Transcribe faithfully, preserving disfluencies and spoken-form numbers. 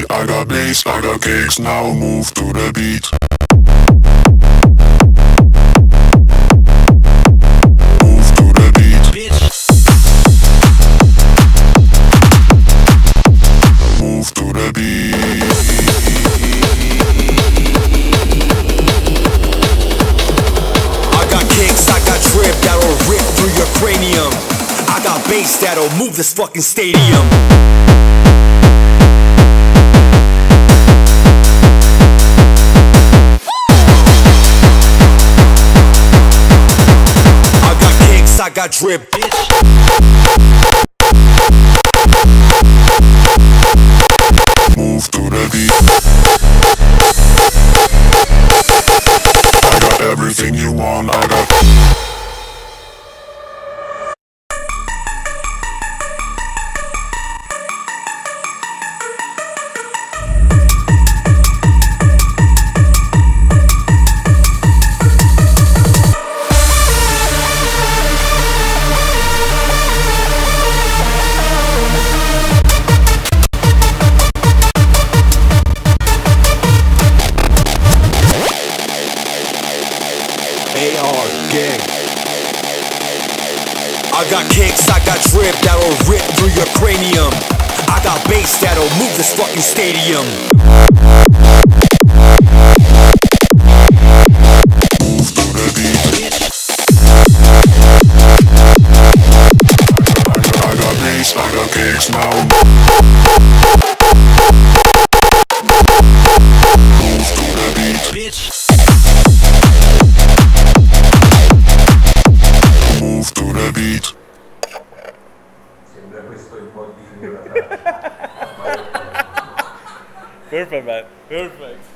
I got bass, I got kicks, now move to the beat. Move to the beat, bitch. Move to the beat. I got kicks, I got drip that'll rip through your cranium. I got bass that'll move this fucking stadium. I got drip, bitch. Move to the beat. I got everything you want, I got. A R gang. I got kicks, I got drip that'll rip through your cranium. I got bass that'll move this fucking stadium. Move to the beat. I got bass, I got kicks now. Move to the beat, bitch. Move to the beat. Perfect, man. Perfect.